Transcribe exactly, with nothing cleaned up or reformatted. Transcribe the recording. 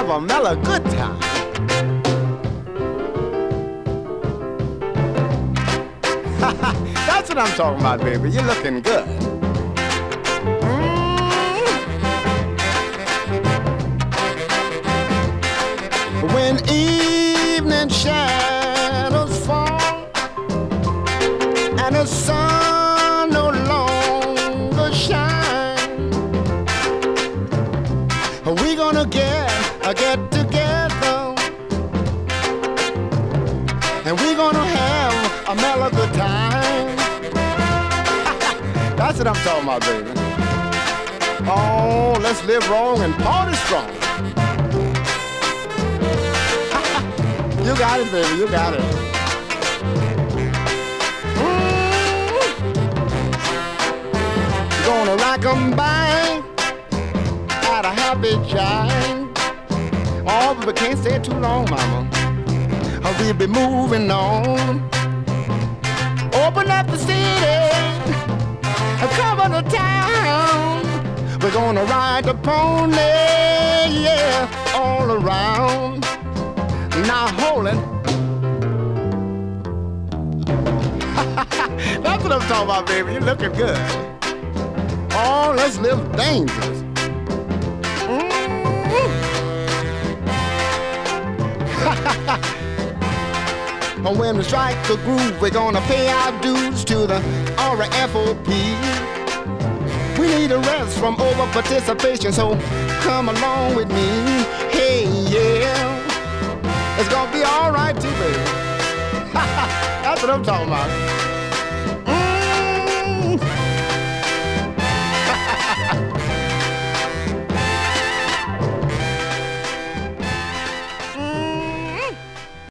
have a mellow good time. That's what I'm talking about, baby. You're looking good. Mm. When evening shadows fall and the sun no longer shines, we gonna get get together and we gonna have a mellow good time. That's what I'm talking about, baby. Oh, let's live wrong and party strong. You got it, baby, you got it. Mm. Gonna rock 'em back at a happy time. Oh, but we can't stay too long, mama. We'll be moving on. Open up the city, cover the town. We're gonna ride the pony, yeah, all around. Now hold it. That's what I'm talking about, baby. You're looking good. Oh, let's live dangerous. When we strike the groove, we're gonna pay our dues to the R F O P. We need a rest from over participation, so come along with me. Hey, yeah, it's gonna be all right too, baby. That's what I'm talking about.